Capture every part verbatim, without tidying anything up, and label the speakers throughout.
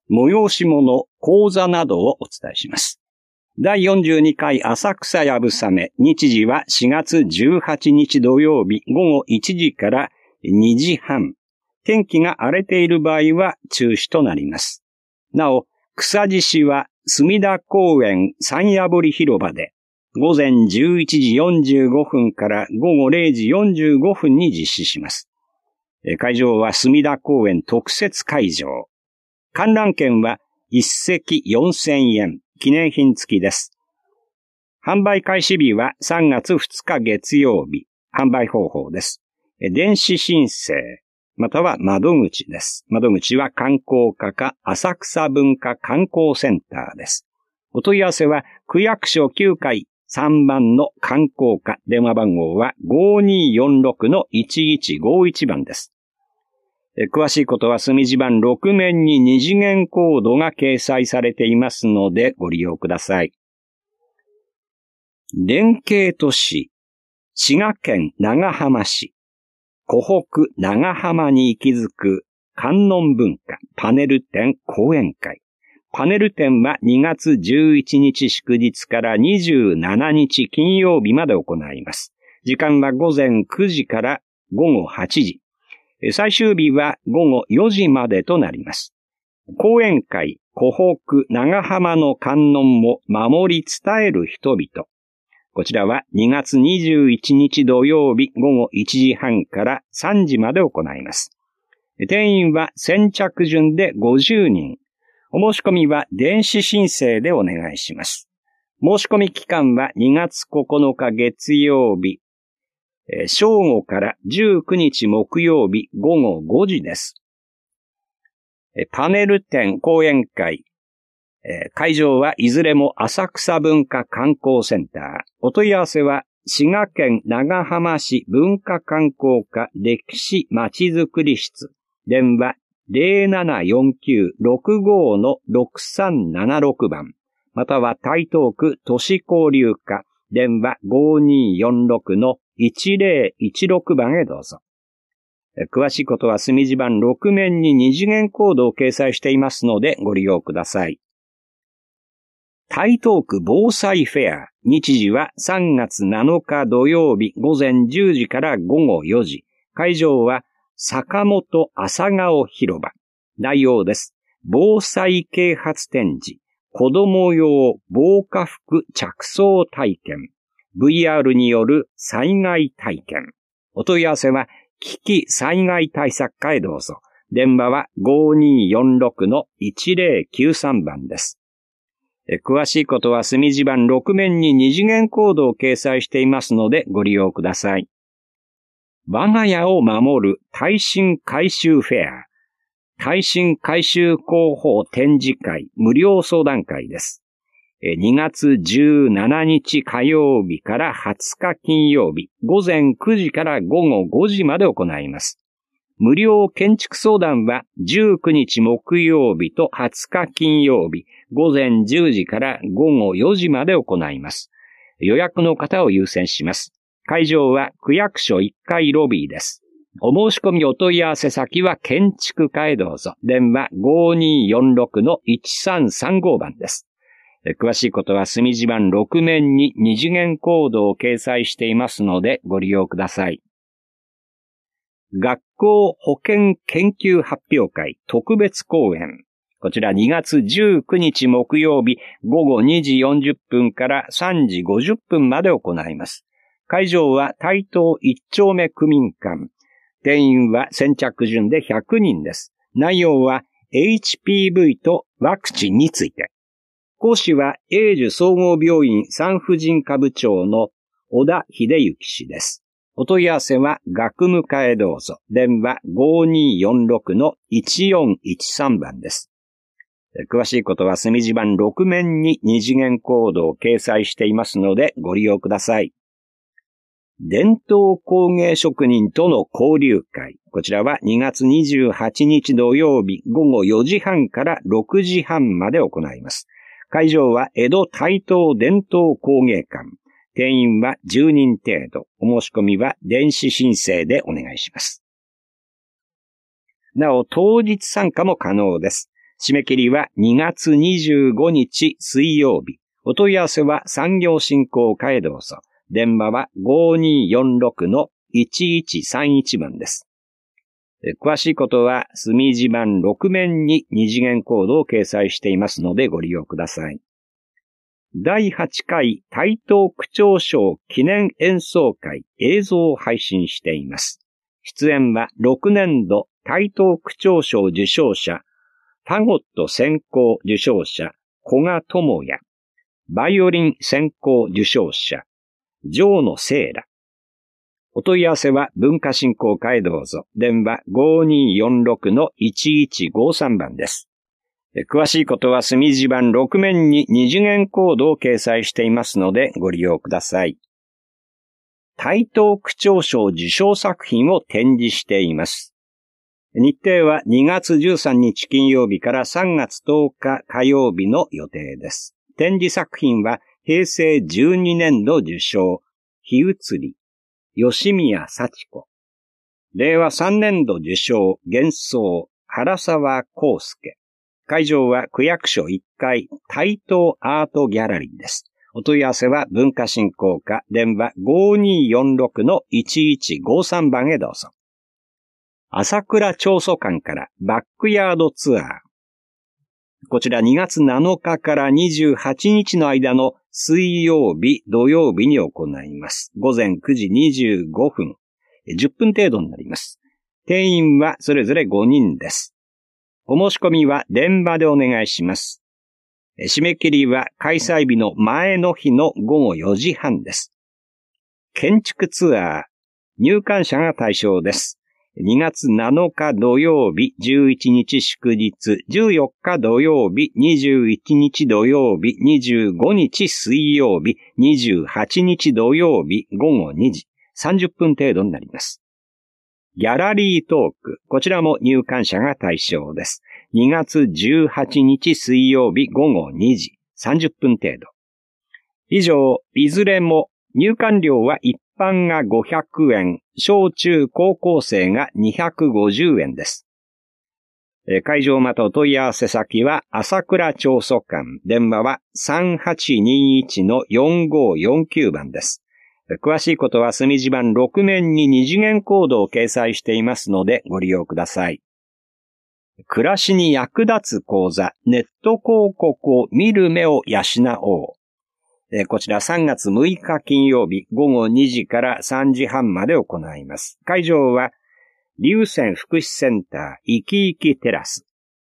Speaker 1: 催し物、講座などをお伝えします。だいよんじゅうにかい浅草やぶさめ、日時はしがつじゅうはちにち土曜日ごごいちじからにじはん。天気が荒れている場合は中止となります。なお、草獅子は隅田公園三夜堀広場でごぜんじゅういちじよんじゅうごふんからごごれいじよんじゅうごふんに実施します。会場は隅田公園特設会場。観覧券はいっせきよんせんえん、記念品付きです。販売開始日はさんがつふつか月曜日。販売方法です。電子申請、または窓口です。窓口は観光課か浅草文化観光センターです。お問い合わせは区役所きゅうかいさんばんの観光課、電話番号は ごーにーよんろくのいちいちごいち 番です。詳しいことは隅地版ろくめんに二次元コードが掲載されていますのでご利用ください。連携都市、滋賀県長浜市、湖北長浜に息づく観音文化パネル展講演会。パネル展はにがつじゅういちにち祝日からにじゅうしちにち金曜日まで行います。時間はごぜんくじからごごはちじ。最終日はごごよじまでとなります。講演会、湖北長浜の観音を守り伝える人々。こちらはにがつにじゅういちにち土曜日ごごいちじはんからさんじまで行います。定員は先着順でごじゅうにん。お申し込みは電子申請でお願いします。申し込み期間はにがつここのか月曜日。正午からじゅうくにち木曜日ごごごじです。パネル展講演会。会場はいずれも浅草文化観光センター。お問い合わせは滋賀県長浜市文化観光課歴史まちづくり室。電話 ゼロななよんきゅうろくごのろくさんななろく 番。または台東区都市交流課。電話ごーにーよんろくのいちぜろいちろく 番へどうぞ。詳しいことは隅地版ろくめんに二次元コードを掲載していますのでご利用ください。台東区防災フェア。日時はさんがつなのか土曜日ごぜんじゅうじからごごよじ。会場は坂本朝顔広場。内容です。防災啓発展示。子供用防火服着装体験。ブイアール による災害体験。お問い合わせは危機災害対策課へどうぞ。電話はごーにーよんろくのいちぜろきゅうさん 番です。詳しいことは隅地版ろくめんに二次元コードを掲載していますのでご利用ください。我が家を守る耐震改修フェア。耐震改修広報展示会無料相談会です。にがつじゅうしちにち火曜日からはつか金曜日、ごぜんくじからごごごじまで行います。無料建築相談はじゅうくにち木曜日とはつか金曜日、ごぜんじゅうじからごごよじまで行います。予約の方を優先します。会場は区役所いっかいロビーです。お申し込みお問い合わせ先は建築課へどうぞ。電話ごーにーよんろくのいちさんさんご 番です。詳しいことは隅地版ろくめんに二次元コードを掲載していますのでご利用ください。学校保健研究発表会特別講演。こちらにがつじゅうくにち木曜日ごごにじよんじゅっぷんからさんじごじゅっぷんまで行います。会場は台東一丁目区民館。定員は先着順でひゃくにんです。内容は エイチピーブイ とワクチンについて。講師は英樹総合病院産婦人科部長の小田秀幸氏です。お問い合わせは学務課へどうぞ。電話ごーにーよんろくのいちよんいちさん 番です。詳しいことは隅地版ろくめんに二次元コードを掲載していますのでご利用ください。伝統工芸職人との交流会。こちらはにがつにじゅうはちにち土曜日ごごよじはんからろくじはんまで行います。会場は江戸台東伝統工芸館。定員はじゅうにん程度。お申し込みは電子申請でお願いします。なお、当日参加も可能です。 締め切りはにがつにじゅうごにち水曜日。お問い合わせは産業振興課へどうぞ。電話は ごにーよんろくのいちいちさんいち 番です。詳しいことは墨字盤ろくめんに二次元コードを掲載していますのでご利用ください。だいはちかい台東区長賞記念演奏会映像を配信しています。出演はろくねんど台東区長賞受賞者、ファゴット専攻受賞者、古賀智也、バイオリン専攻受賞者、城野聖羅。お問い合わせは文化振興課へどうぞ。電話 ごにーよんろくのいちいちごさん 番です。詳しいことは墨字盤ろくめんに二次元コードを掲載していますのでご利用ください。台東区長賞受賞作品を展示しています。日程はにがつじゅうさんにち金曜日からさんがつとおか火曜日の予定です。展示作品はへいせいじゅうにねんど受賞、火移り、吉宮幸子。れいわさんねんど受賞、幻想、原沢康介。会場は区役所いっかい台東アートギャラリーです。お問い合わせは文化振興課電話 ごにーよんろくのいちいちごさん 番へどうぞ。朝倉長祖館からバックヤードツアー。こちらにがつなのかからにじゅうはちにちの間の水曜日、土曜日に行います。ごぜんくじにじゅうごふん、じゅっぷん程度になります。定員はそれぞれごにんです。お申し込みは電話でお願いします。締め切りは開催日の前の日のごごよじはんです。建築ツアー、入館者が対象です。にがつなのか土曜日、じゅういちにち祝日、じゅうよっか土曜日、にじゅういちにち土曜日、にじゅうごにち水曜日、にじゅうはちにち土曜日、ごごにじ、さんじゅっぷん程度になります。ギャラリートーク、こちらも入館者が対象です。にがつじゅうはちにち水曜日ごごにじ、さんじゅっぷん程度。以上、いずれも入館料は一般がごひゃくえん、小中高校生がにひゃくごじゅうえんです。会場またお問い合わせ先は朝倉長祖館、電話は さんはちにいちのよんごよんきゅう 番です。詳しいことは墨字盤ろくめんに二次元コードを掲載していますのでご利用ください。暮らしに役立つ講座、ネット広告を見る目を養おう。こちらさんがつむいか金曜日ごごにじからさんじはんまで行います。会場は龍泉福祉センターいきいきテラス。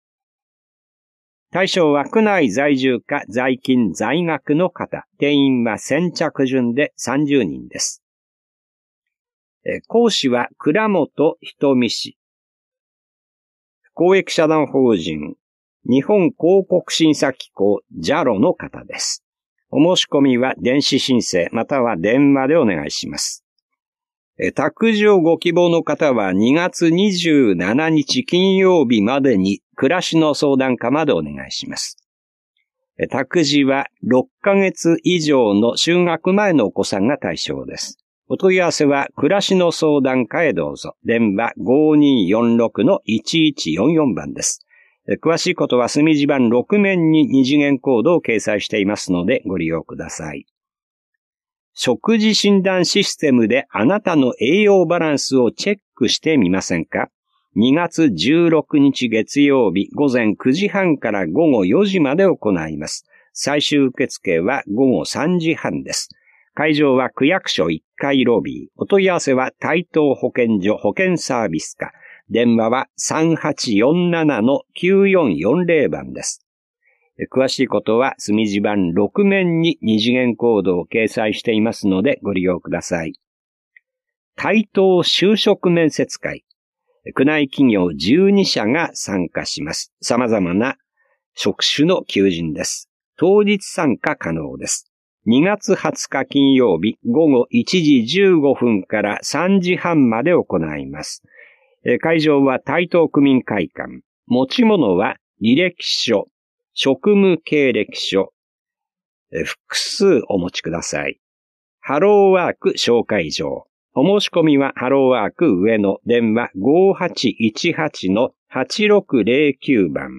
Speaker 1: 対象は区内在住か在勤在学の方。定員は先着順でさんじゅうにんです。講師は倉本瞳氏。公益社団法人日本広告審査機構 ジャロ の方です。お申し込みは電子申請または電話でお願いします。託児をご希望の方はにがつにじゅうしちにち金曜日までに暮らしの相談課までお願いします。託児はろっかげついじょうの就学前のお子さんが対象です。お問い合わせは暮らしの相談課へどうぞ。電話 ごにーよんろくのいちいちよんよん 番です。詳しいことは墨字盤ろくめんに二次元コードを掲載していますのでご利用ください。食事診断システムであなたの栄養バランスをチェックしてみませんか？にがつじゅうろくにち月曜日ごぜんくじはんからごごよじまで行います。最終受付はごごさんじはんです。会場は区役所いっかいロビー。お問い合わせは台東保健所保健サービス課。電話は さんはちよんななのきゅうよんよんぜろ 番です。詳しいことは墨字盤ろくめんに二次元コードを掲載していますのでご利用ください。台東就職面接会。区内企業じゅうにしゃが参加します。様々な職種の求人です。当日参加可能です。にがつはつか金曜日ごごいちじじゅうごふんからさんじはんまで行います。会場は台東区民会館。持ち物は履歴書、職務経歴書、複数お持ちください。ハローワーク紹介状。お申し込みはハローワーク上の電話 ごーはちいちはちのはちろくぜろきゅう 番。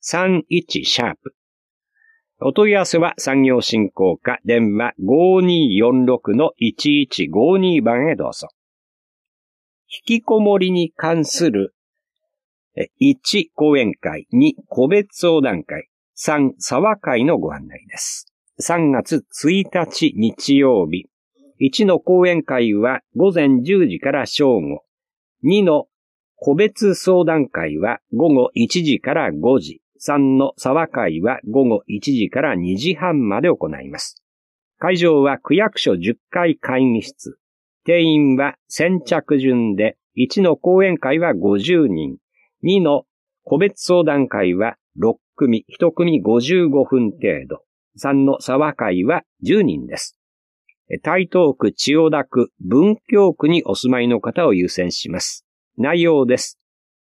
Speaker 1: さんいちシャープ。お問い合わせは産業振興課電話 ごーにーよんろくのいちいちごーにー 番へどうぞ。引きこもりに関するいち講演会、に個別相談会、さん沢会のご案内です。さんがつついたち日曜日。いちの講演会は午前じゅうじから正午。にの個別相談会は午後いちじからごじ。さんの沢会は午後いちじからにじはんまで行います。会場は区役所じゅっかい会議室。定員は先着順で、いちの講演会はごじゅうにん。にの個別相談会はろっくみ、いち組ごじゅうごふん程度。さんの沢会はじゅうにんです。台東区千代田区文京区にお住まいの方を優先します。内容です。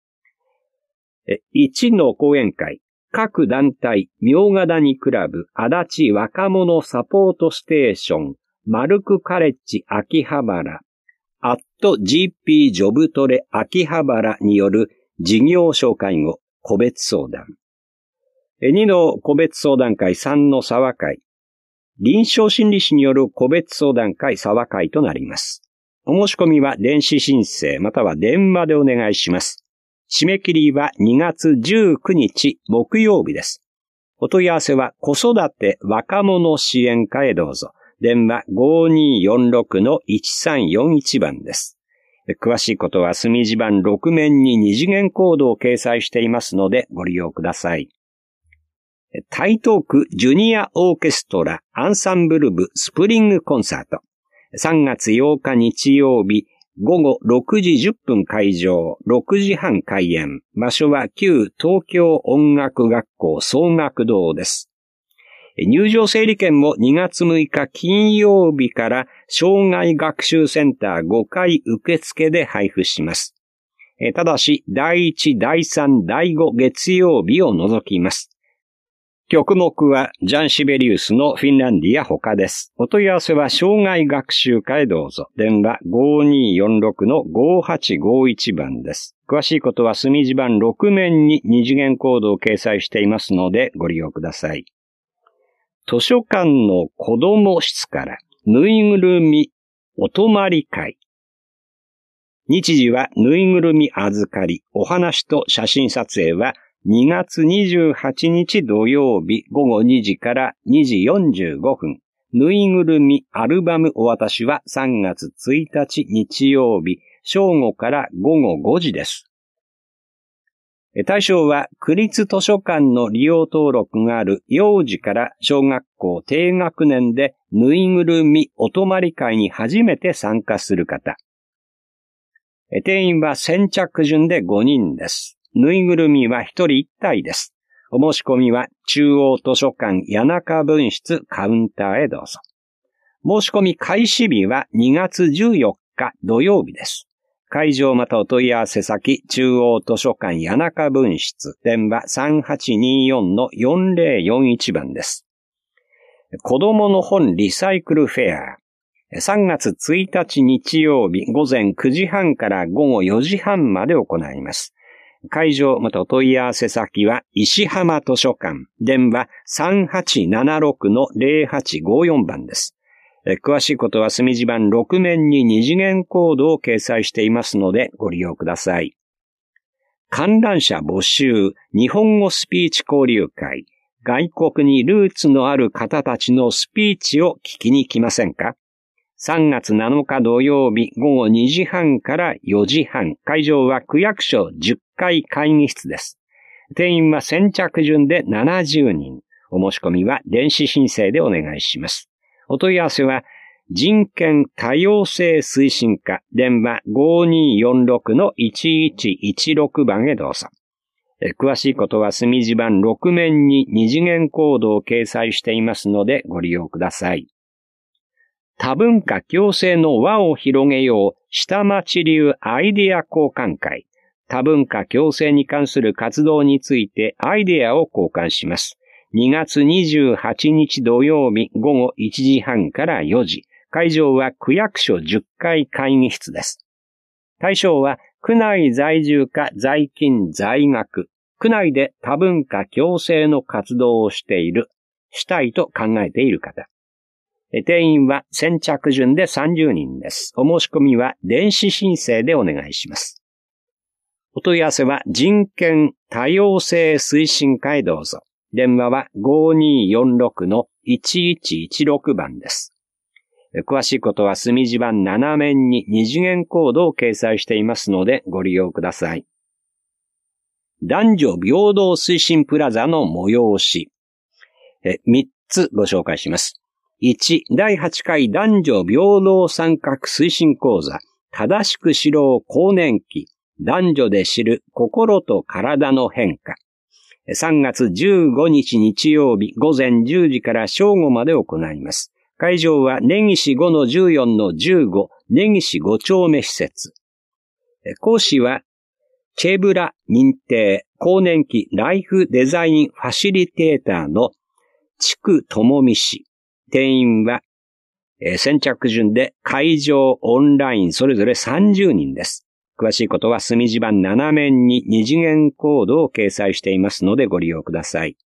Speaker 1: いちの講演会、各団体、明ヶ谷クラブ、足立若者サポートステーション、マルクカレッジ秋葉原、アット ジーピー ジョブトレ秋葉原による事業紹介後、個別相談。にの個別相談会、さんの沢会。臨床心理士による個別相談会、沢会となります。お申し込みは電子申請または電話でお願いします。締め切りはにがつじゅうくにち木曜日です。お問い合わせは子育て若者支援課へどうぞ。電話 ごーにーよんろくのいちさんよんいち 番です。詳しいことは隅地版ろく面に二次元コードを掲載していますのでご利用ください。台東区ジュニアオーケストラアンサンブル部スプリングコンサート。さんがつようか日曜日午後ろくじじゅっぷん会場、ろくじはん開演。場所は旧東京音楽学校総学堂です。入場整理券もにがつむいか金曜日から障害学習センターごかい受付で配布します。ただし、だいいち、だいさん、だいご月曜日を除きます。曲目はジャン・シベリウスのフィンランディア他です。お問い合わせは障害学習課へどうぞ。電話 ごーにーよんろくのごーはちごいち 番です。詳しいことは隅地版ろく面に二次元コードを掲載していますのでご利用ください。図書館の子供室からぬいぐるみお泊まり会。日時はぬいぐるみ預かり、お話と写真撮影はにがつにじゅうはちにち土曜日午後にじからにじよんじゅうごふん。ぬいぐるみアルバムお渡しはさんがつついたち日曜日正午から午後ごじです。対象は区立図書館の利用登録がある幼児から小学校低学年でぬいぐるみお泊まり会に初めて参加する方。定員は先着順でごにんです。ぬいぐるみはひとりいったいです。お申し込みは中央図書館谷中分室カウンターへどうぞ。申し込み開始日はにがつじゅうよっか土曜日です。会場またお問い合わせ先中央図書館谷中分室電話 さんはちにーよんのよんぜろよんいち 番です。子供の本リサイクルフェア。さんがつついたち日曜日午前くじはんから午後よじはんまで行います。会場またお問い合わせ先は石浜図書館電話 さんはちななろくのぜろはちごよん 番です。詳しいことは隅地版ろく面に二次元コードを掲載していますのでご利用ください。観覧者募集日本語スピーチ交流会。外国にルーツのある方たちのスピーチを聞きに来ませんか？さんがつなのか土曜日午後にじはんからよじはん。会場は区役所じゅっかい会議室です。定員は先着順でななじゅうにん。お申し込みは電子申請でお願いします。お問い合わせは人権多様性推進課電話 ごーにーよんろくのいちいちいちろく 番へどうぞ。詳しいことは隅地版ろく面に二次元コードを掲載していますのでご利用ください。多文化共生の輪を広げよう下町流アイデア交換会。多文化共生に関する活動についてアイデアを交換します。にがつにじゅうはちにち土曜日午後いちじはんからよじ。会場は区役所じゅっかい会議室です。対象は区内在住か在勤在学、 区内で多文化共生の活動をしている、したいと考えている方。定員は先着順でさんじゅうにんです。お申し込みは電子申請でお願いします。お問い合わせは人権多様性推進会どうぞ。電話は ごーにーよんろくのいちいちいちろく 番です。詳しいことは墨字盤なな面に二次元コードを掲載していますのでご利用ください。男女平等推進プラザの催し。みっつご紹介します。いち、だいはちかい男女平等参画推進講座、正しく知ろう更年期、男女で知る心と体の変化。さんがつじゅうごにち日曜日ごぜんじゅうじから正午まで行います。会場は根岸ごのじゅうよんのじゅうご根岸ご丁目施設。講師はチェブラ認定更年期ライフデザインファシリテーターの地区智美氏。定員は、えー、先着順で会場オンラインそれぞれさんじゅうにんです。詳しいことは墨字盤なな面に二次元コードを掲載していますのでご利用ください。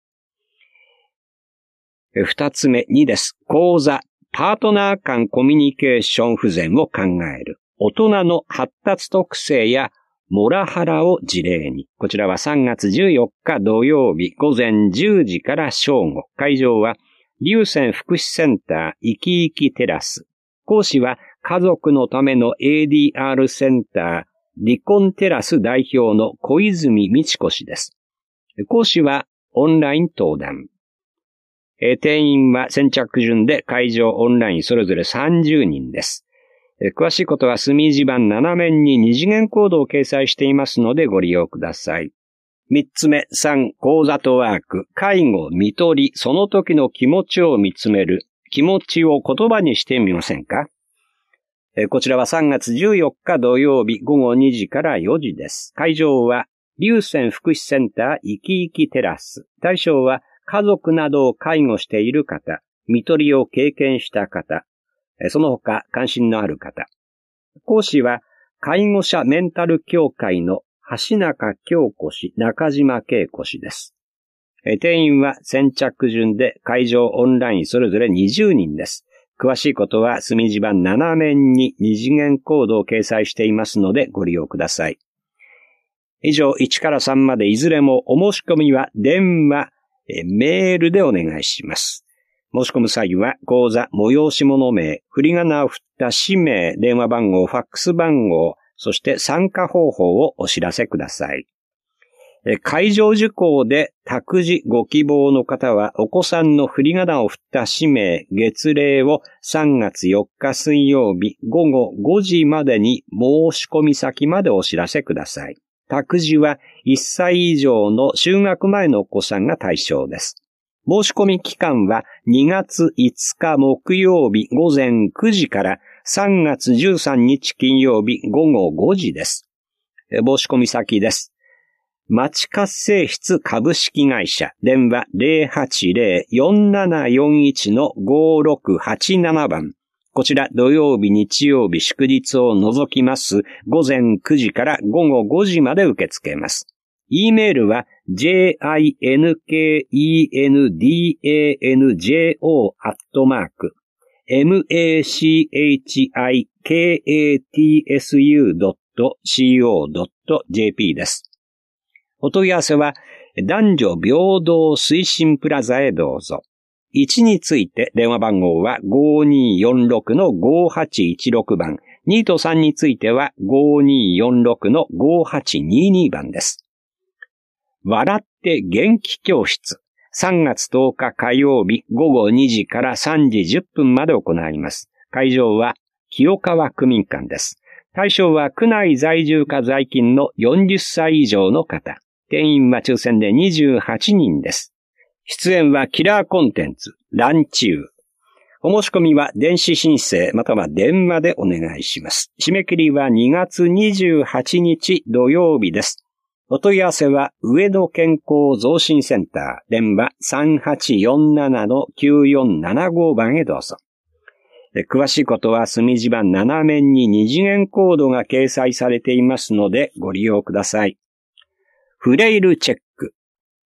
Speaker 1: 二つ目にです。講座、パートナー間コミュニケーション不全を考える。大人の発達特性やモラハラを事例に。こちらはさんがつじゅうよっか土曜日ごぜんじゅうじから正午。会場は龍泉福祉センターいきいきテラス。講師は家族のための エーディーアール センター離婚テラス代表の小泉美智子氏です。講師はオンライン登壇。定員は先着順で会場オンラインそれぞれさんじゅうにんです。詳しいことは墨字盤なな面に二次元コードを掲載していますのでご利用ください。三つ目、三、講座とワーク、介護、看取り、その時の気持ちを見つめる、気持ちを言葉にしてみませんか？こちらはさんがつじゅうよっか土曜日ごごにじからよじです。会場は龍泉福祉センターいきいきテラス。対象は家族などを介護している方、看取りを経験した方、その他関心のある方。講師は介護者メンタル協会の橋中京子氏、中島恵子氏です。定員は先着順で会場オンラインそれぞれにじゅうにんです。詳しいことは墨字盤なな面に二次元コードを掲載していますのでご利用ください。以上いちからさんまでいずれもお申し込みは電話、メールでお願いします。申し込む際は講座、催し物名、振り仮名を振った氏名、電話番号、ファックス番号、そして参加方法をお知らせください。会場受講で託児ご希望の方はお子さんの振り仮名を振った氏名、月齢をさんがつよっか水曜日ごごごじまでに申し込み先までお知らせください。託児はいっさい以上の就学前のお子さんが対象です。申し込み期間はにがついつか木曜日ごぜんくじからさんがつじゅうさんにち金曜日ごごごじです。申し込み先です。町活性室株式会社、電話 ゼロはちゼロ よんななよんいち のごろくはちなな 番。こちら土曜日、日曜日、祝日を除きますごぜんくじからごごごじまで受け付けます。E メールは ジェイアイエヌケーイーエヌディーエーエヌジェーオー アットマーク エムエーシーエイチアイケーエーティーエスユードットシーオードットジェーピー です。お問い合わせは男女平等推進プラザへどうぞ。いちについて電話番号はごーにーよんろくのごーはちいちろく 番。にとさんについてはごーにーよんろくのごーはちにーに番です。笑って元気教室。さんがつとおか火曜日ごごにじからさんじじゅっぷんまで行います。会場は清川区民館です。対象は区内在住か在勤のよんじゅっさい以上の方。定員は抽選でにじゅうはちにんです。出演はキラーコンテンツ、ランチュー。お申し込みは電子申請または電話でお願いします。締め切りはにがつにじゅうはちにち土曜日です。お問い合わせは上野健康増進センター、電話 さんはちよんななのきゅうよんななご 番へどうぞ。詳しいことは墨字盤なな面に二次元コードが掲載されていますのでご利用ください。フレイルチェック。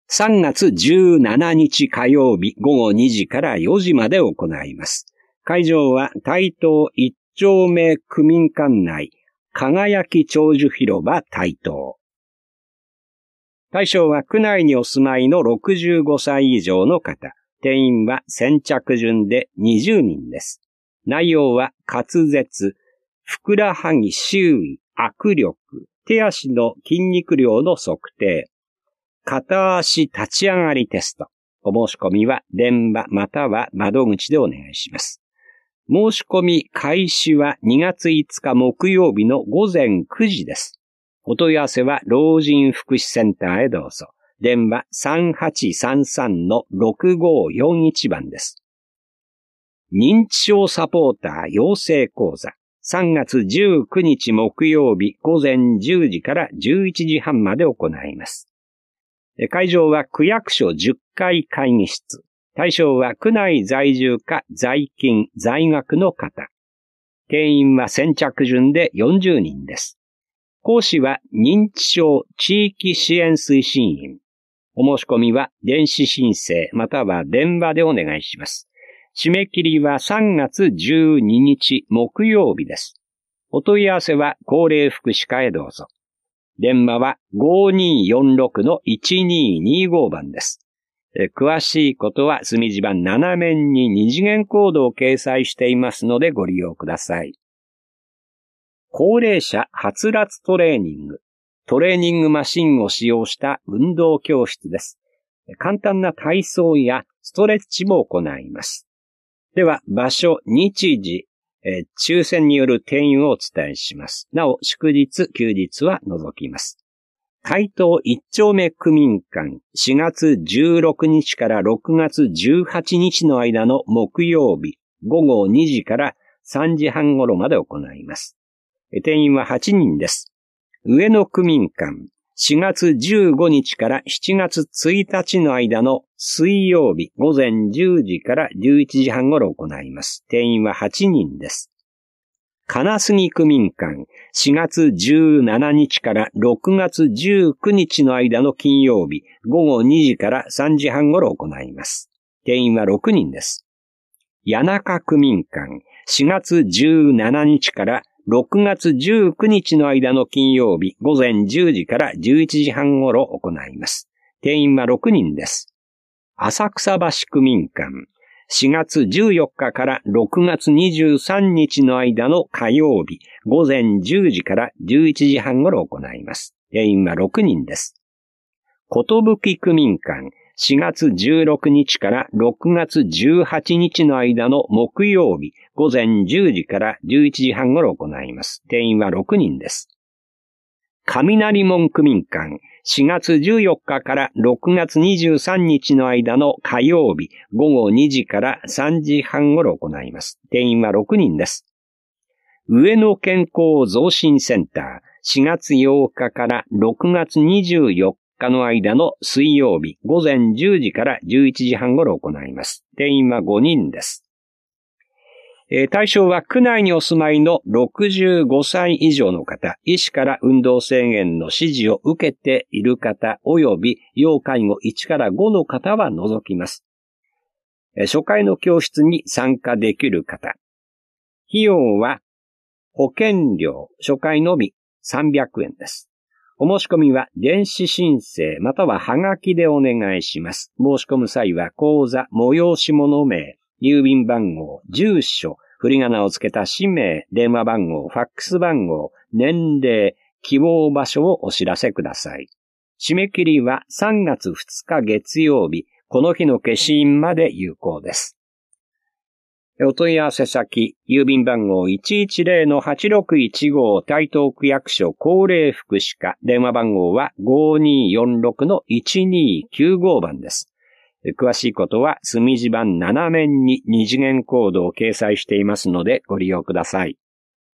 Speaker 1: さんがつじゅうしちにち火曜日ごごにじからよじまで行います。会場は台東一丁目区民館内、輝き長寿広場台東。対象は区内にお住まいのろくじゅうごさい以上の方。定員は先着順でにじゅうにんです。内容は滑舌、ふくらはぎ周囲、握力、手足の筋肉量の測定、片足立ち上がりテスト。お申し込みは電話または窓口でお願いします。申し込み開始はにがついつか木曜日のごぜんくじです。お問い合わせは老人福祉センターへどうぞ。電話 さんはちさんさんのろくごよんいち 番です。認知症サポーター養成講座。さんがつじゅうくにち木曜日ごぜんじゅうじからじゅういちじはんまで行います。会場は区役所じゅっかい会議室。対象は区内在住か在勤、在学の方。定員は先着順でよんじゅうにんです。講師は認知症地域支援推進員。お申し込みは電子申請または電話でお願いします。締め切りはさんがつじゅうににち木曜日です。お問い合わせは高齢福祉課へどうぞ。電話は ごにーよんろくのいちにーにーご 番です。詳しいことは墨字盤ななめんに二次元コードを掲載していますのでご利用ください。高齢者はつらつトレーニング。トレーニングマシンを使用した運動教室です。簡単な体操やストレッチも行います。では、場所、日時、えー、抽選による定員をお伝えします。なお、祝日、休日は除きます。台東一丁目区民館、しがつじゅうろくにちからろくがつじゅうはちにちの間の木曜日、ごごにじからさんじはん頃まで行います。定員ははちにんです。上野区民館、しがつじゅうごにちからしちがつついたちの間の水曜日ごぜんじゅうじからじゅういちじはん頃行います。定員ははちにんです。金杉区民館、しがつじゅうしちにちからろくがつじゅうくにちの間の金曜日ごごにじからさんじはん頃行います。定員はろくにんです。谷中区民館、しがつじゅうしちにちからろくがつじゅうくにちの間の金曜日ごぜんじゅうじからじゅういちじはん頃行います。定員はろくにんです。浅草橋区民館、しがつじゅうよっかからろくがつにじゅうさんにちの間の火曜日ごぜんじゅうじからじゅういちじはん頃行います。定員はろくにんです。寿区民館、しがつじゅうろくにちからろくがつじゅうはちにちの間の木曜日ごぜんじゅうじからじゅういちじはん頃行います。定員はろくにんです。雷門区民館、しがつじゅうよっかからろくがつにじゅうさんにちの間の火曜日ごごにじからさんじはん頃行います。定員はろくにんです。上野健康増進センター、しがつようかからろくがつにじゅうよっかの間の水曜日ごぜんじゅうじからじゅういちじはん頃行います。定員はごにんです。えー、対象は区内にお住まいのろくじゅうごさい以上の方、医師から運動制限の指示を受けている方及び要介護いちからごの方は除きます。えー、初回の教室に参加できる方。費用は保険料、初回のみさんびゃくえんです。お申し込みは電子申請またははがきでお願いします。申し込む際は口座、催し物名、郵便番号、住所、振り仮名をつけた氏名、電話番号、ファックス番号、年齢、希望場所をお知らせください。締め切りはさんがつふつか月曜日、この日の消印まで有効です。お問い合わせ先、郵便番号 いちいちゼロのはちろくいちご 台東区役所高齢福祉課、電話番号は ごにーよんろくのいちにーきゅうご 番です。詳しいことは墨字盤ななめんに二次元コードを掲載していますのでご利用ください。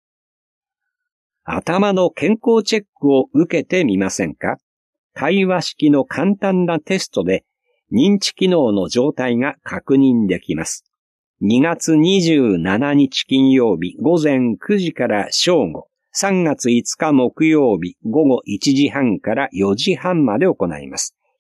Speaker 1: 頭の健康チェックを受けてみませんか？対話式の簡単なテストで認知機能の状態が確認できます。にがつにじゅうしちにち金曜日ごぜんくじから正午、さんがついつか木曜日ごごいちじはんからよじはんまで行います。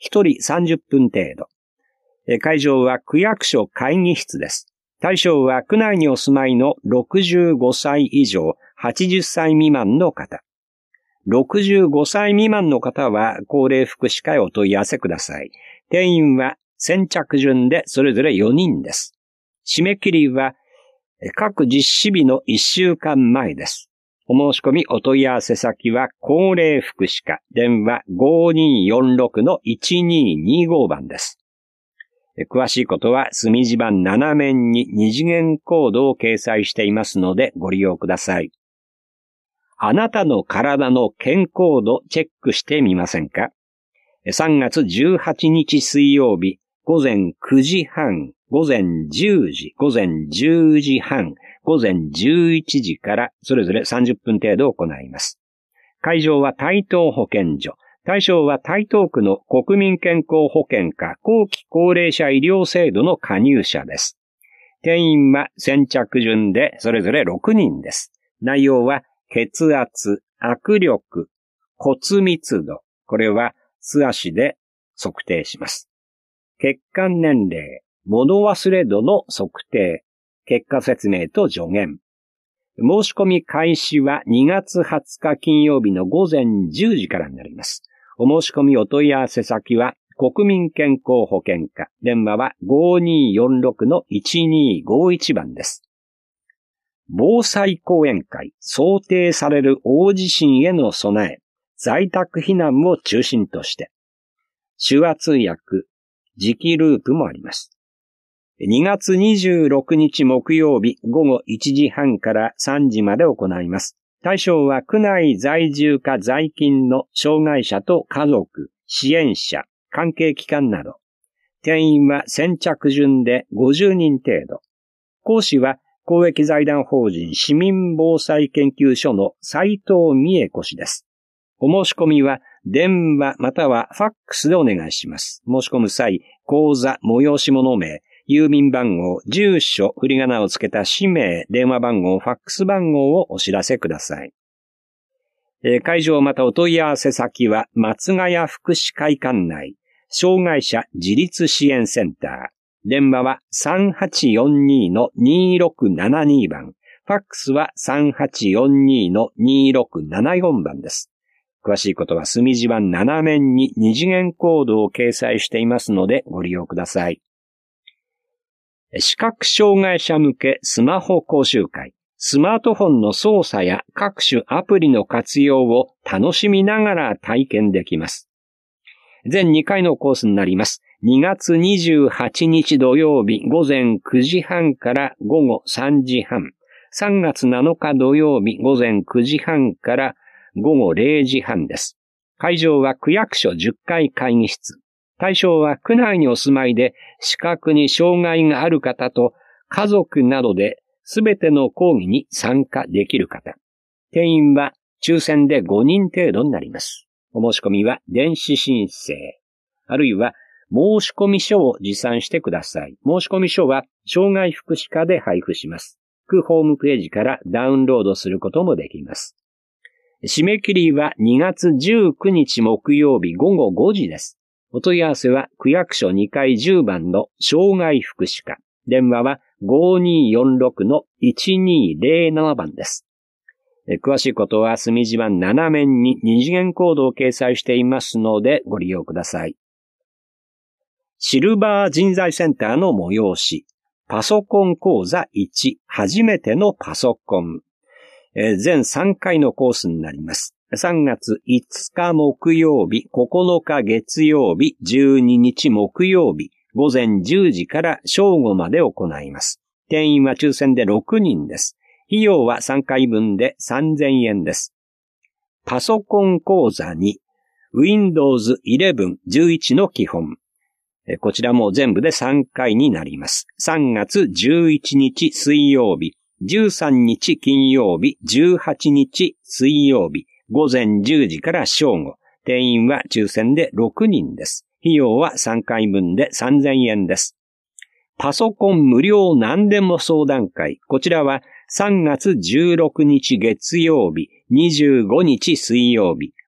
Speaker 1: 一人さんじゅっぷん程度。会場は区役所会議室です。対象は区内にお住まいのろくじゅうごさい以上、はちじゅっさい未満の方。ろくじゅうごさい未満の方は高齢福祉課へお問い合わせください。定員は先着順でそれぞれよにんです。締め切りは各実施日のいっしゅうかんまえです。お申し込みお問い合わせ先は高齢福祉課、電話 ごにーよんろくのいちにーにーご 番です。詳しいことは墨字盤なな面に二次元コードを掲載していますのでご利用ください。あなたの体の健康度チェックしてみませんか？さんがつじゅうはちにち水曜日、午前くじはん、午前じゅうじ、午前じゅうじはん、午前じゅういちじからそれぞれさんじゅっぷん程度行います。会場は台東保健所。対象は台東区の国民健康保険課後期高齢者医療制度の加入者です。定員は先着順でそれぞれろくにんです。内容は血圧、握力、骨密度。これは素足で測定します。血管年齢、物忘れ度の測定、結果説明と助言。申し込み開始はにがつはつか金曜日の午前じゅうじからになります。お申し込みお問い合わせ先は国民健康保険課、電話は ごにーよんろくのいちにーごいち 番です。防災講演会、想定される大地震への備え、在宅避難を中心として、手話通訳、磁気ループもあります。にがつにじゅうろくにち木曜日午後いちじはんからさんじまで行います。対象は区内在住か在勤の障害者と家族、支援者、関係機関など。定員は先着順でごじゅうにん程度。講師は公益財団法人市民防災研究所の斉藤美恵子氏です。お申し込みは電話またはファックスでお願いします。申し込む際、口座、催し物名、郵便番号、住所、振り仮名をつけた氏名、電話番号、ファックス番号をお知らせください。えー、会場またお問い合わせ先は、松ヶ谷福祉会館内、障害者自立支援センター。電話は さんはちよんにのにろくななに 番。ファックスは さんはちよんにのにろくななよん 番です。詳しいことは墨字盤なな面に二次元コードを掲載していますのでご利用ください。視覚障害者向けスマホ講習会。スマートフォンの操作や各種アプリの活用を楽しみながら体験できます。全にかいのコースになります。にがつにじゅうはちにち土曜日午前くじはんから午後さんじはん。さんがつなのか土曜日午前くじはんから午後れいじはんです。会場は区役所じゅっかい会議室。対象は区内にお住まいで視覚に障害がある方と家族などで全ての講義に参加できる方。定員は抽選でごにん程度になります。お申し込みは電子申請、あるいは申し込み書を持参してください。申し込み書は障害福祉課で配布します。区ホームページからダウンロードすることもできます。締め切りはにがつじゅうくにち木曜日午後ごじです。お問い合わせは区役所にかいじゅうばんの障害福祉課。電話は ごにーよんろくのいちにーぜろなな 番です。詳しいことは墨字盤なな面に二次元コードを掲載していますのでご利用ください。シルバー人材センターの催し。パソコン講座いち、初めてのパソコン。全さんかいのコースになります。さんがついつか木曜日、ここのか月曜日、じゅうににち木曜日、午前じゅうじから正午まで行います。定員は抽選でろくにんです。費用はさんかいぶんでさんぜんえんです。パソコン講座に、ウィンドウズイレブン、じゅういちの基本。こちらも全部でさんかいになります。さんがつじゅういちにち水曜日、じゅうさんにち金曜日、じゅうはちにち水曜日、午前じゅうじから正午。定員は抽選でろくにんです。費用はさんかいぶんでさんぜんえんです。パソコン無料何でも相談会。こちらはさんがつじゅうろくにち月曜日、にじゅうごにち水曜日、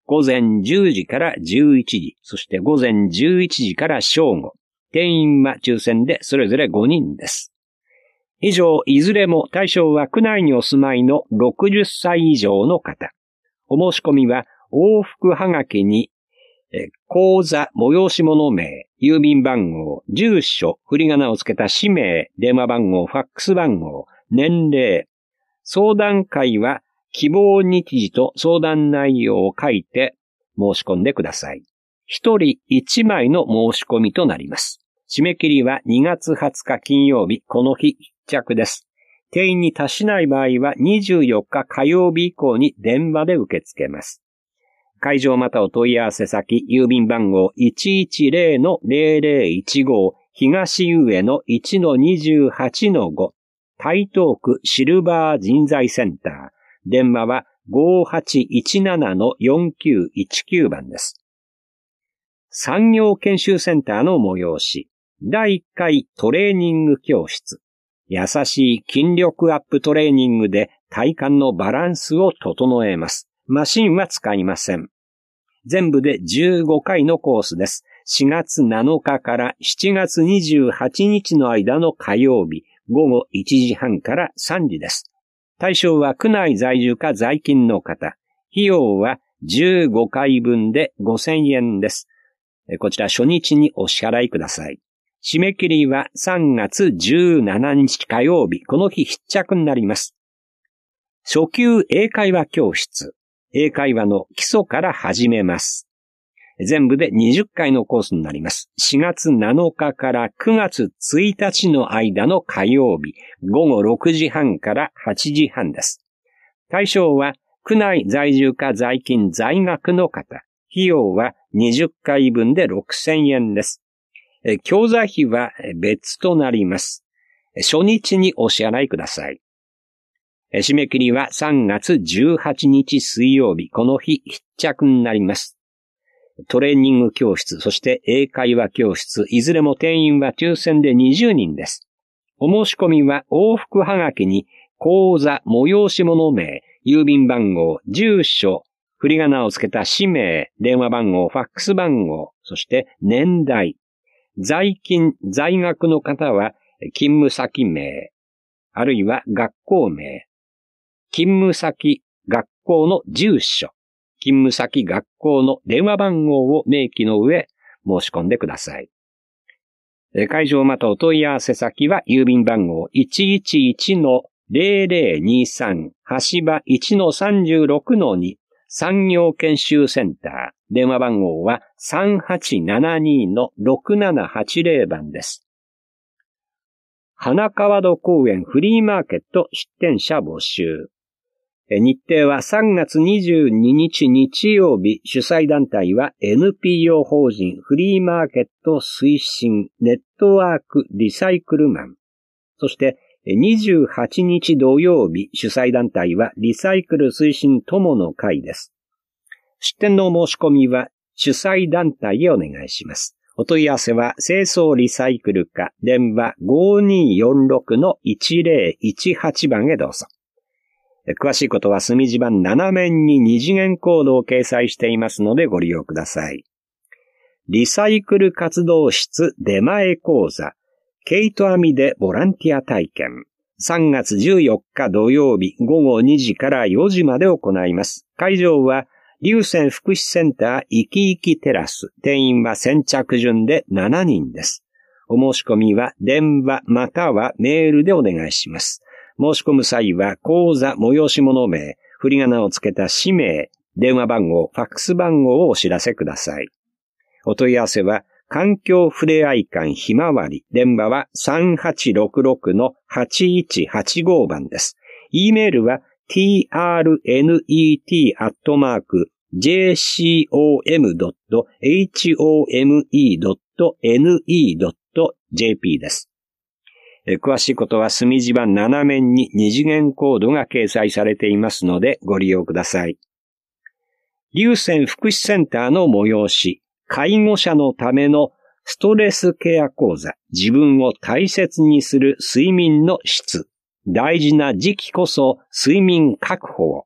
Speaker 1: 午前じゅうじからじゅういちじ、そして午前じゅういちじから正午。定員は抽選でそれぞれごにんです。以上、いずれも対象は区内にお住まいのろくじゅっさい以上の方。お申し込みは往復はがきに、え口座、催し物名、郵便番号、住所、振り仮名をつけた氏名、電話番号、ファックス番号、年齢、相談会は希望日時と相談内容を書いて申し込んでください。一人一枚の申し込みとなります。締め切りはにがつはつか金曜日、この日必着です。定員に達しない場合はにじゅうよっか火曜日以降に電話で受け付けます。会場またお問い合わせ先、郵便番号 いちいちゼロのゼロゼロいちご 東上の いちのにじゅうはちのご 台東区シルバー人材センター。電話は ごーはちいちななのよんきゅういちきゅう 番です。産業研修センターの催し。だいいっかいトレーニング教室。優しい筋力アップトレーニングで体幹のバランスを整えます。マシンは使いません。全部でじゅうごかいのコースです。しがつなのかからしちがつにじゅうはちにちの間の火曜日、ごごいちじはんからさんじです。対象は区内在住か在勤の方。費用はじゅうごかいぶんでごせんえんです。こちら初日にお支払いください。締め切りはさんがつじゅうしちにち火曜日、この日必着になります。初級英会話教室。英会話の基礎から始めます。全部でにじゅっかいのコースになります。しがつなのかからくがつついたちの間の火曜日、ごごろくじはんからはちじはんです。対象は区内在住か在勤在学の方。費用はにじゅっかいぶんでろくせんえんです。教材費は別となります。初日にお支払いください。締め切りはさんがつじゅうはちにち水曜日、この日必着になります。トレーニング教室、そして英会話教室、いずれも定員は抽選でにじゅうにんです。お申し込みは往復はがきに口座、催し物名、郵便番号、住所、振り仮名をつけた氏名、電話番号、ファックス番号、そして年代。在勤、在学の方は勤務先名、あるいは学校名。勤務先、学校の住所。勤務先、学校の電話番号を明記の上、申し込んでください。会場またお問い合わせ先は郵便番号 いちいちいちのゼロゼロにさん 橋場 いちのさんじゅうろくのに 産業研修センター。電話番号は さんはちななにのろくななはちゼロ 番です。花川戸公園フリーマーケット出店者募集。日程はさんがつにじゅうににち日曜日、主催団体は エヌピーオー 法人フリーマーケット推進ネットワークリサイクルマン。そしてにじゅうはちにち土曜日、主催団体はリサイクル推進友の会です。出展の申し込みは主催団体へお願いします。お問い合わせは清掃リサイクル課電話 ごーにーよんろくのいちゼロいちはち 番へどうぞ。詳しいことは隅地版ななめんに二次元コードを掲載していますのでご利用ください。リサイクル活動室出前講座、毛糸編みでボランティア体験。さんがつじゅうよっか土曜日ごごにじからよじまで行います。会場は龍泉福祉センターいきいきテラス。定員は先着順でしちにんです。お申し込みは電話またはメールでお願いします。申し込む際は、口座、催し物名、振り仮名をつけた氏名、電話番号、ファックス番号をお知らせください。お問い合わせは、環境ふれあい館ひまわり、電話はさんはちろくろくのはちいちはちご 番です。e メールは ティーアールエヌイーティー アットマーク ジェーシーオーエムドットエイチオーエムイードットエヌイードットジェーピー です。詳しいことは隅地版ななめんに二次元コードが掲載されていますのでご利用ください。龍泉福祉センターの催し、介護者のためのストレスケア講座、自分を大切にする睡眠の質、大事な時期こそ睡眠確保を。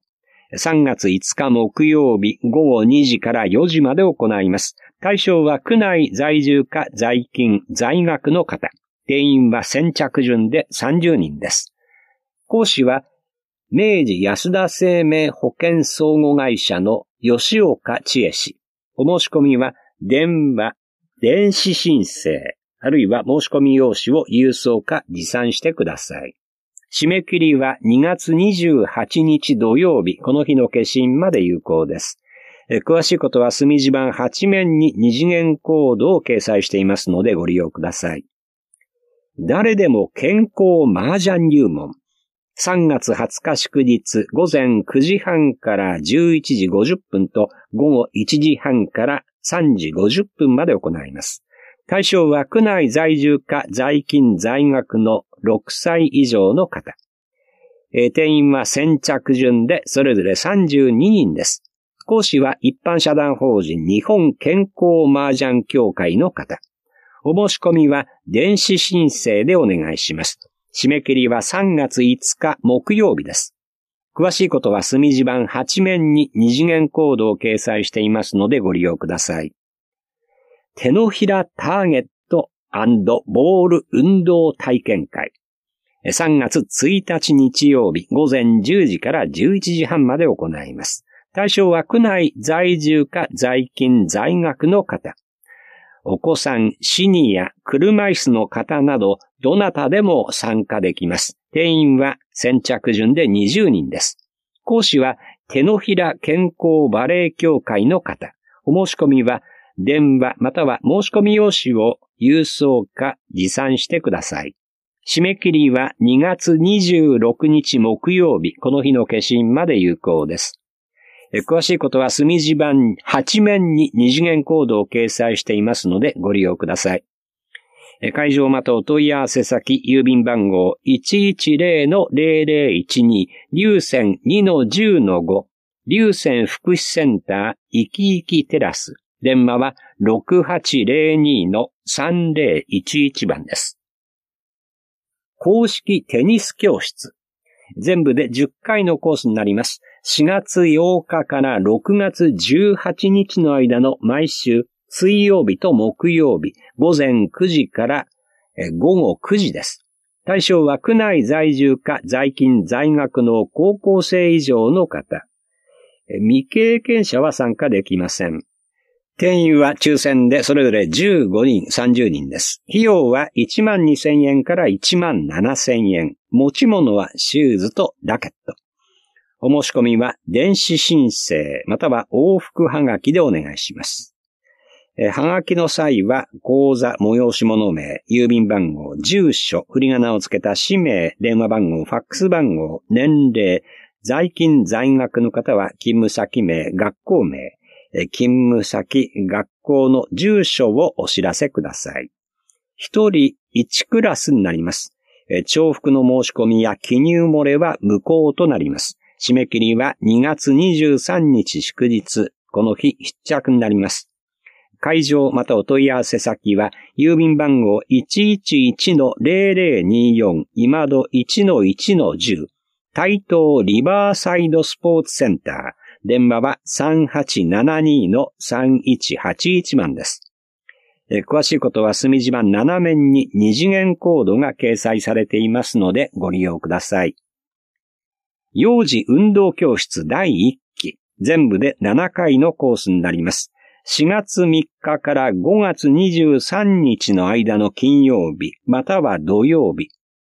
Speaker 1: さんがついつか木曜日ごごにじからよじまで行います。対象は区内在住か在勤、在学の方。定員は先着順でさんじゅうにんです。講師は明治安田生命保険相互会社の吉岡千恵氏。お申し込みは電話、電子申請、あるいは申し込み用紙を郵送か持参してください。締め切りはにがつにじゅうはちにち土曜日、この日の消印まで有効です。え詳しいことは墨字版はち面に二次元コードを掲載していますのでご利用ください。誰でも健康麻雀入門。さんがつはつか祝日ごぜんくじはんからじゅういちじごじゅっぷんとごごいちじはんからさんじごじゅっぷんまで行います。対象は区内在住か在勤在学のろくさい以上の方。えー、定員は先着順でそれぞれさんじゅうににんです。講師は一般社団法人日本健康麻雀協会の方。お申し込みは電子申請でお願いします。締め切りはさんがついつか木曜日です。詳しいことは墨字版はち面に二次元コードを掲載していますのでご利用ください。手のひらターゲット&ボール運動体験会。さんがつついたち日曜日ごぜんじゅうじからじゅういちじはんまで行います。対象は区内在住か在勤在学の方。お子さん、シニア、車椅子の方など、どなたでも参加できます。定員は先着順でにじゅうにんです。講師は手のひら健康バレエ協会の方。お申し込みは電話または申し込み用紙を郵送か持参してください。締め切りはにがつにじゅうろくにち木曜日、この日の消印まで有効です。詳しいことは墨字版はち面に二次元コードを掲載していますのでご利用ください。会場またお問い合わせ先、郵便番号 いちいちゼロのゼロゼロいちに 龍泉 にのじゅうのご 龍泉福祉センターいきいきテラス。電話は ろくはちゼロにのさんゼロいちいち 番です。公式テニス教室。全部でじゅっかいのコースになります。しがつようかからろくがつじゅうはちにちの間の毎週水曜日と木曜日ごぜんくじからごごくじです。対象は区内在住か在勤在学の高校生以上の方。未経験者は参加できません。定員は抽選でそれぞれじゅうごにん、さんじゅうにんです。費用はいちまんにせんえんからいちまんななせんえん。持ち物はシューズとラケット。お申し込みは電子申請または往復はがきでお願いします。えはがきの際は口座、催し物名、郵便番号、住所、振り仮名をつけた氏名、電話番号、ファックス番号、年齢、在勤在学の方は勤務先名、学校名、勤務先、学校の住所をお知らせください。一人一クラスになります。重複の申し込みや記入漏れは無効となります。締め切りはにがつにじゅうさんにち祝日、この日必着になります。会場またお問い合わせ先は郵便番号 いちいちいちのゼロゼロによん 今戸 いちのいちのじゅう 台東リバーサイドスポーツセンター。電話はさんはちななにのさんいちはちいち 番です。え詳しいことは墨字版なな面に二次元コードが掲載されていますのでご利用ください。幼児運動教室だいいっき、全部でななかいのコースになります。しがつみっかからごがつにじゅうさんにちの間の金曜日、または土曜日。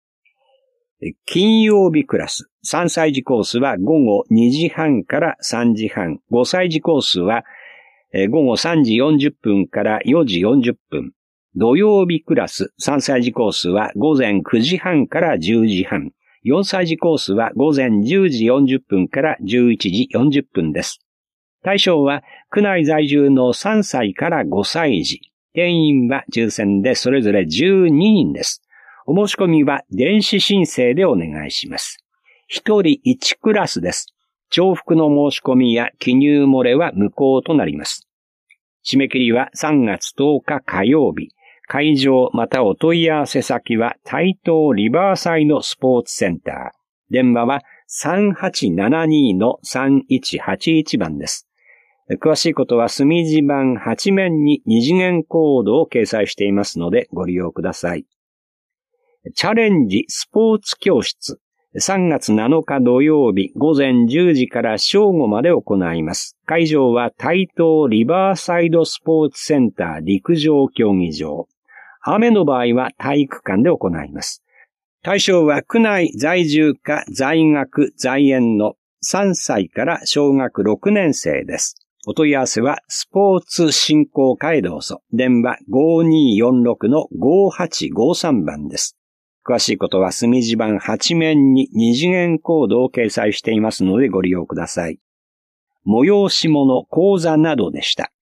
Speaker 1: 金曜日クラス、さんさい児コースはごごにじはんからさんじはん、ごさい児コースはごごさんじよんじゅっぷんからよじよんじゅっぷん。土曜日クラス、さんさい児コースはごぜんくじはんからじゅうじはん。よんさい児コースはごぜんじゅうじよんじゅっぷんからじゅういちじよんじゅっぷんです。対象は区内在住のさんさいからごさい児。定員は抽選でそれぞれじゅうににんです。お申し込みは電子申請でお願いします。一人一クラスです。重複の申し込みや記入漏れは無効となります。締め切りはさんがつとおか火曜日。会場またお問い合わせ先は台東リバーサイドスポーツセンター。電話はさんはちななに のさんいちはちいちばんです。詳しいことは墨字盤はち面に二次元コードを掲載していますのでご利用ください。チャレンジスポーツ教室。さんがつなのか土曜日ごぜんじゅうじから正午まで行います。会場は台東リバーサイドスポーツセンター陸上競技場。雨の場合は体育館で行います。対象は区内在住か在学在園のさんさいから小学ろくねん生です。お問い合わせはスポーツ振興課へどうぞ。電話 ごーにーよんろく のごーはちごーさん 番です。詳しいことは墨字盤はち面に二次元コードを掲載していますのでご利用ください。催し物、講座などでした。